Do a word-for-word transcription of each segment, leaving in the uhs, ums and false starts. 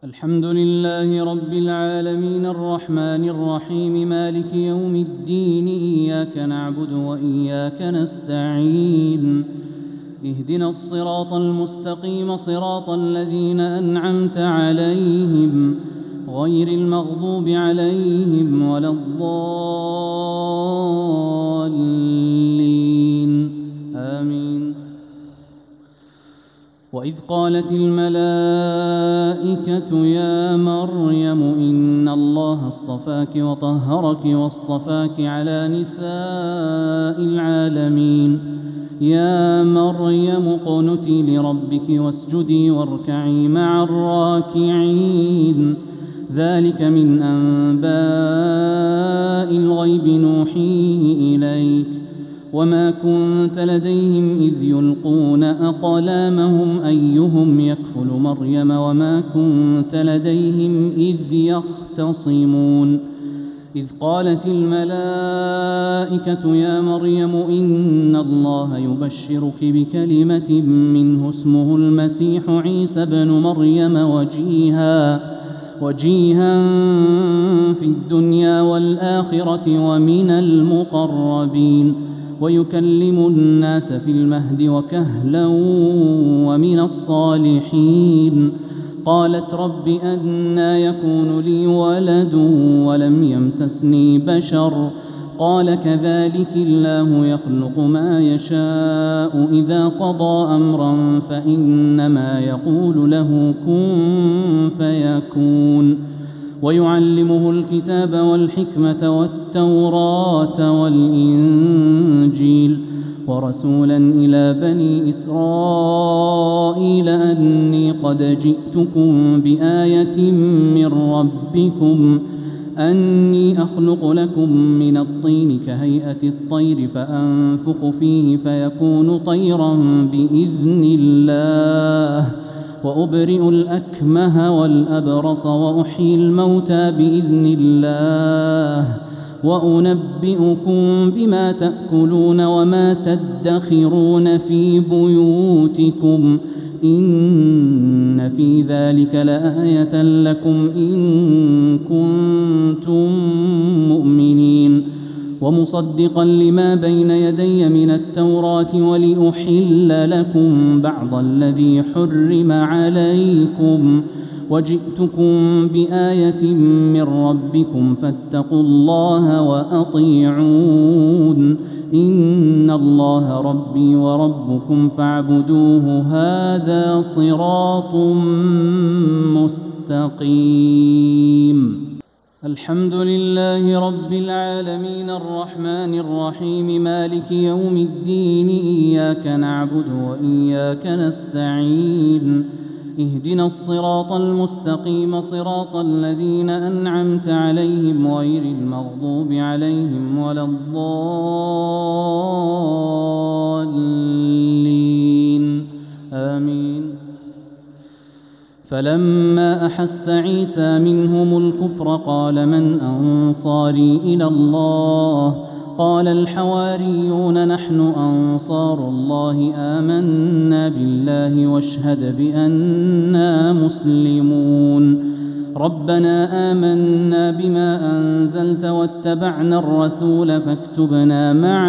الحمد لله رب العالمين الرحمن الرحيم مالك يوم الدين إياك نعبد وإياك نستعين اهدنا الصراط المستقيم صراط الذين أنعمت عليهم غير المغضوب عليهم ولا الضالين آمين. وإذ قالت الملائكة يا مريم إن الله اصطفاك وطهرك واصطفاك على نساء العالمين يا مريم اقنتي لربك واسجدي واركعي مع الراكعين ذلك من أنباء الغيب نوحيه إليك وما كنت لديهم إذ يلقون أقلامهم أيهم يكفل مريم وما كنت لديهم إذ يختصمون إذ قالت الملائكة يا مريم إن الله يبشرك بكلمة منه اسمه المسيح عيسى ابن مريم وجيها وجيها في الدنيا والآخرة ومن المقربين ويكلم الناس في المهد وكهلا ومن الصالحين. قالت رب أنى يكون لي ولد ولم يمسسني بشر قال كذلك الله يخلق ما يشاء إذا قضى أمرا فإنما يقول له كن فيكون. ويعلمه الكتاب والحكمة والتوراة والإنجيل ورسولا إلى بني إسرائيل أني قد جئتكم بآية من ربكم أني أخلق لكم من الطين كهيئة الطير فأنفخ فيه فيكون طيرا بإذن الله وأبرئ الأكمه والأبرص وأحيي الموتى بإذن الله وأنبئكم بما تأكلون وما تدخرون في بيوتكم إن في ذلك لآية لكم إن كنتم مؤمنين ومصدقا لما بين يدي من التوراة ولأحل لكم بعض الذي حرم عليكم وجئتكم بآية من ربكم فاتقوا الله وأطيعون إن الله ربي وربكم فاعبدوه هذا صراط مستقيم. الحمد لله رب العالمين الرحمن الرحيم مالك يوم الدين إياك نعبد وإياك نستعين اهدنا الصراط المستقيم صراط الذين أنعمت عليهم غير المغضوب عليهم ولا الضالين آمين. فلما أحس عيسى منهم الكفر قال من أنصاري إلى الله قال الحواريون نحن أنصار الله آمنا بالله واشهد بأننا مسلمون. ربنا آمنا بما أنزلت واتبعنا الرسول فاكتبنا مع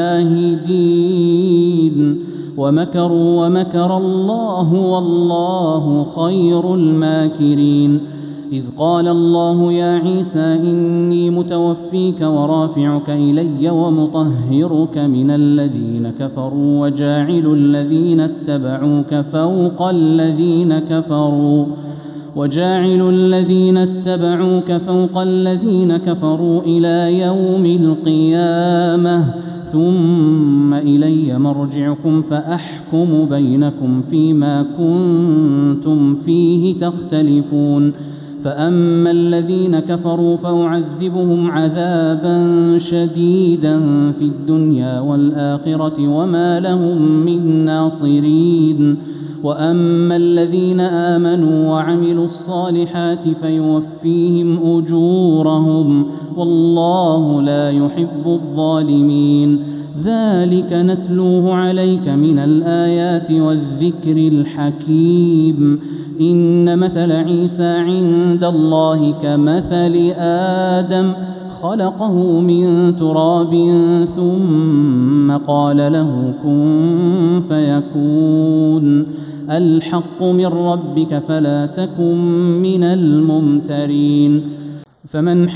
الشاهدين ومكروا ومكر الله والله خير الماكرين. إذ قال الله يا عيسى إني متوفيك ورافعك إلي ومطهرك من الذين كفروا وجاعل الذين اتبعوك فوق الذين كفروا وجاعل الذين اتبعوك فوق الذين كفروا إلى يوم القيامة ثم إلي مرجعكم فأحكم بينكم فيما كنتم فيه تختلفون. فأما الذين كفروا فأعذبهم عذابا شديدا في الدنيا والآخرة وما لهم من ناصرين. وأما الذين آمنوا وعملوا الصالحات فيوفيهم أجورهم والله لا يحب الظالمين. ذلك نتلوه عليك من الآيات والذكر الحكيم. إن مثل عيسى عند الله كمثل آدم خلقه من تراب ثم قال له كن فيكون الحق من ربك فلا تكن من الممترين. فمن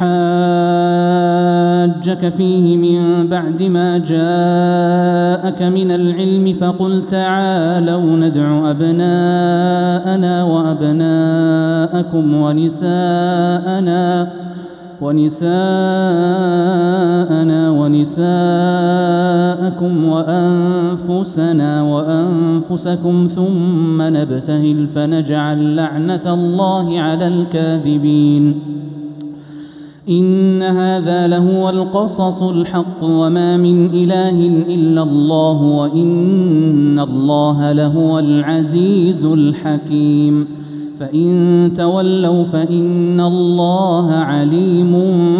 حاجك فيه من بعد ما جاءك من العلم فقل تعالوا ندع أبناءنا وأبناءكم ونساءنا ونساءنا ونساءكم وأنفسنا وأنفسكم ثم نبتهل فنجعل لعنة الله على الكاذبين. إن هذا لهو القصص الحق وما من إله إلا الله وإن الله لهو العزيز الحكيم. فإن تولوا فإن الله عليم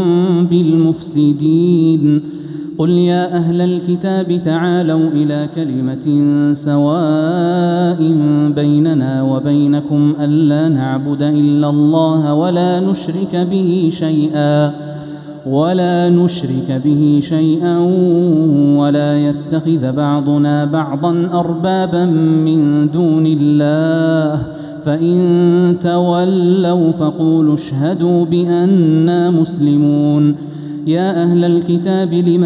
بالمفسدين. قل يا أهل الكتاب تعالوا إلى كلمة سواء بيننا وبينكم ألا نعبد إلا الله ولا نشرك به شيئا ولا نشرك به شيئا ولا يتخذ بعضنا بعضا أربابا من دون الله فإن تولوا فقولوا اشهدوا بأننا مسلمون. يا أهل الكتاب لم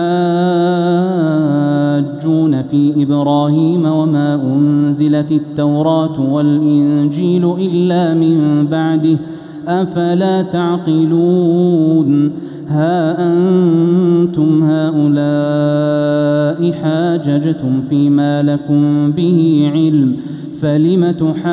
تحاجون في إبراهيم وما أنزلت التوراة والإنجيل إلا من بعده أفلا تعقلون. ها أنتم هؤلاء حاججتم فيما لكم به علم فلم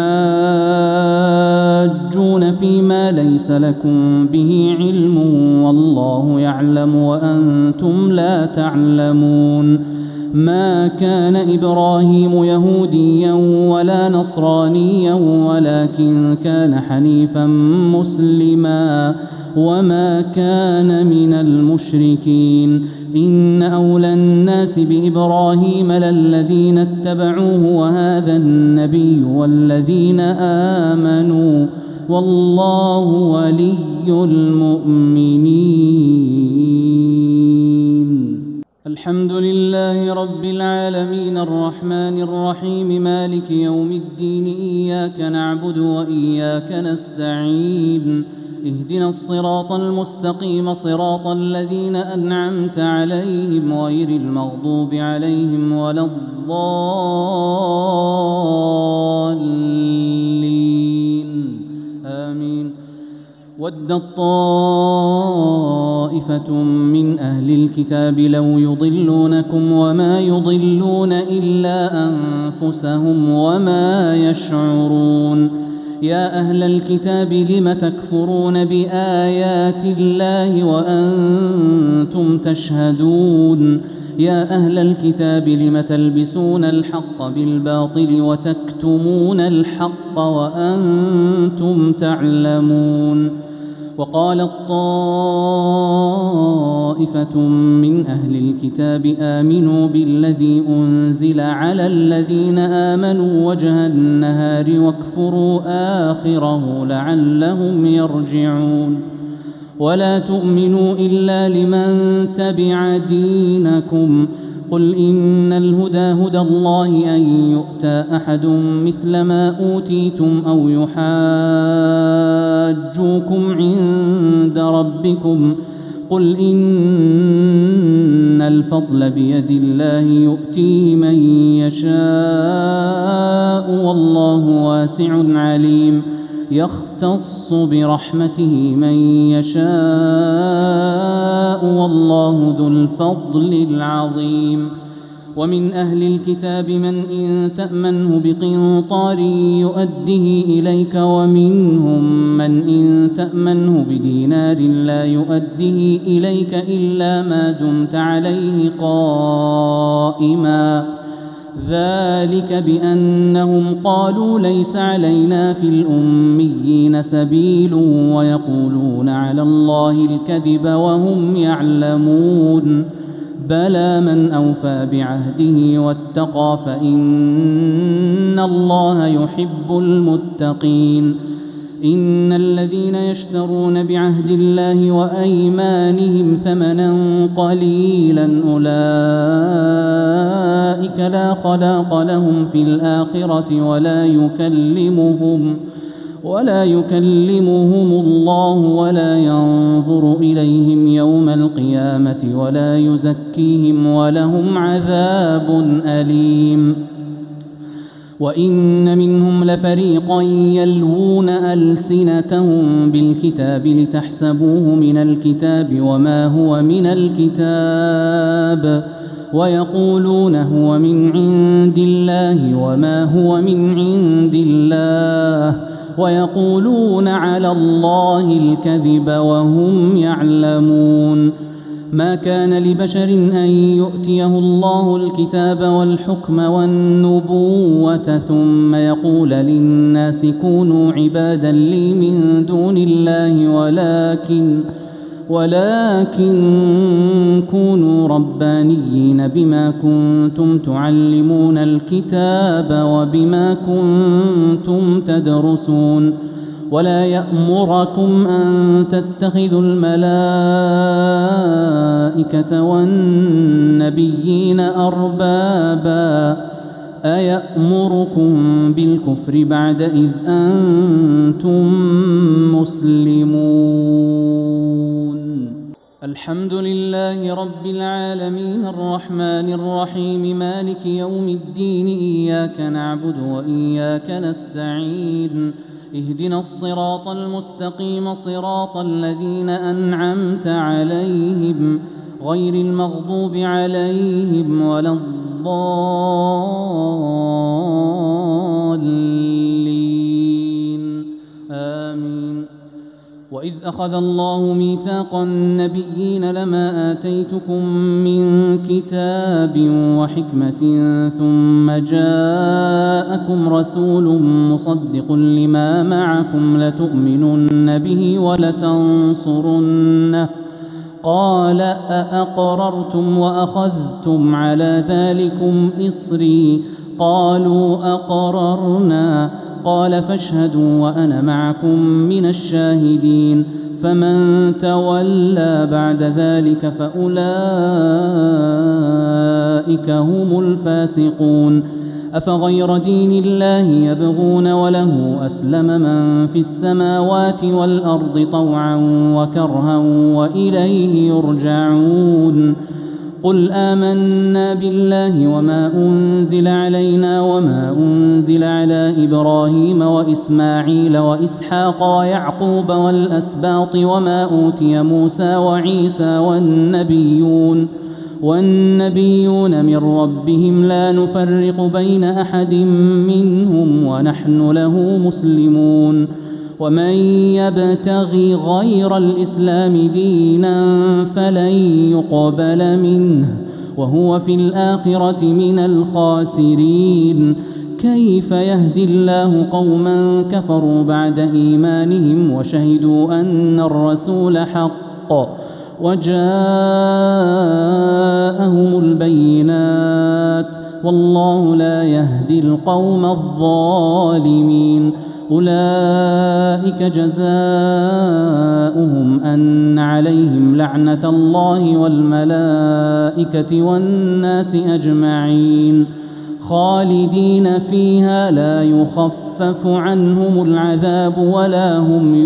تحاجون فيما ليس لكم به علم والله يعلم وأنتم لا تعلمون. ما كان إبراهيم يهوديا ولا نصرانيا ولكن كان حنيفا مسلما وما كان من المشركين. إن أولى الناس بإبراهيم للذين اتبعوه وهذا النبي والذين آمنوا والله ولي المؤمنين. الحمد لله رب العالمين الرحمن الرحيم مالك يوم الدين. إياك نعبد وإياك نستعين. اهدنا الصراط المستقيم صراط الذين أنعمت عليهم غير المغضوب عليهم ولا الضالين آمين. ودت طائفة من أهل الكتاب لو يضلونكم وما يضلون إلا أنفسهم وما يشعرون. يا أهل الكتاب لم تكفرون بآيات الله وأنتم تشهدون. يا أهل الكتاب لم تلبسون الحق بالباطل وتكتمون الحق وأنتم تعلمون. وقالت طائفة من أهل الكتاب آمنوا بالذي أنزل على الذين آمنوا وجه النهار واكفروا آخره لعلهم يرجعون. ولا تؤمنوا إلا لمن تبع دينكم. قل إن الهدى هدى الله أن يؤتى أحد مثل ما أوتيتم أو يحاجوكم عند ربكم. قل إن الفضل بيد الله يؤتيه من يشاء والله واسع عليم. يختص برحمته من يشاء والله ذو الفضل العظيم. ومن أهل الكتاب من إن تأمنه بقنطار يؤده إليك ومنهم من إن تأمنه بدينار لا يؤده إليك إلا ما دمت عليه قائما. ذلك بأنهم قالوا ليس علينا في الأميين سبيل ويقولون على الله الكذب وهم يعلمون. بلى من أوفى بعهده واتقى فإن الله يحب المتقين. إن الذين يشترون بعهد الله وأيمانهم ثمنا قليلا أولئك لا خلاق لهم في الآخرة ولا يكلمهم ولا يكلمهم الله ولا ينظر إليهم يوم القيامة ولا يزكيهم ولهم عذاب أليم. وإن منهم لفريقا يلوون ألسنتهم بالكتاب لتحسبوه من الكتاب وما هو من الكتاب ويقولون هو من عند الله وما هو من عند الله ويقولون على الله الكذب وهم يعلمون. ما كان لبشر أن يؤتيه الله الكتاب والحكم والنبوة ثم يقول للناس كونوا عبادا لي من دون الله ولكن ولكن كونوا ربانيين بما كنتم تعلمون الكتاب وبما كنتم تدرسون. ولا يأمركم أن تتخذوا الملائكة والنبيين أربابا أيأمركم بالكفر بعد إذ أنتم مسلمون. الحمد لله رب العالمين الرحمن الرحيم مالك يوم الدين إياك نعبد وإياك نستعين اهدنا الصراط المستقيم صراط الذين أنعمت عليهم غير المغضوب عليهم ولا الضالين آمين. وإذ أخذ الله ميثاق النبيين لما آتيتكم من كتاب وحكمة ثم جاءكم رسول مصدق لما معكم لتؤمنن به ولتنصرنه قال أأقررتم وأخذتم على ذلكم إصري قالوا أقررنا قال فاشهدوا وأنا معكم من الشاهدين. فمن تولى بعد ذلك فأولئك هم الفاسقون. أفغير دين الله يبغون وله أسلم من في السماوات والأرض طوعا وكرها وإليه يرجعون. قل آمنا بالله وما أنزل علينا وما أنزل على إبراهيم وإسماعيل وإسحاق ويعقوب والأسباط وما أوتي موسى وعيسى والنبيون والنبيون من ربهم لا نفرق بين أحد منهم ونحن له مسلمون. ومن يبتغي غير الإسلام دينا فلن يقبل منه وهو في الآخرة من الخاسرين. كيف يهدي الله قوما كفروا بعد إيمانهم وشهدوا أن الرسول حق وجاءهم البينات والله لا يهدي القوم الظالمين. أولئك جزاؤهم أن عليهم لعنة الله والملائكة والناس أجمعين خالدين فيها لا يخفف عنهم العذاب ولا هم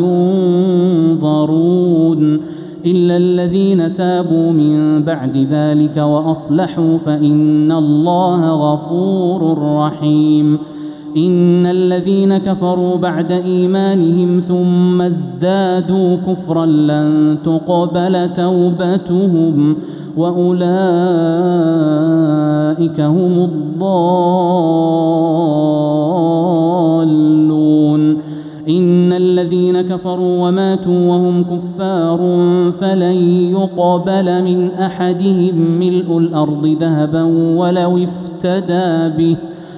ينظرون إلا الذين تابوا من بعد ذلك وأصلحوا فإن الله غفور رحيم. إن الذين كفروا بعد إيمانهم ثم ازدادوا كفرا لن تقبل توبتهم وأولئك هم الضالون. إن الذين كفروا وماتوا وهم كفار فلن يقبل من أحدهم ملء الأرض ذهبا ولو افتدى به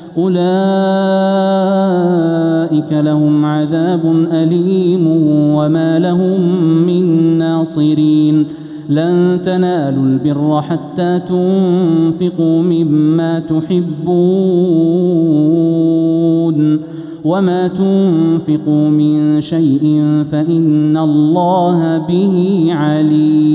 أولئك لهم عذاب أليم وما لهم من ناصرين. لن تنالوا البر حتى تنفقوا مما تحبون وما تنفقوا من شيء فإن الله به عليم.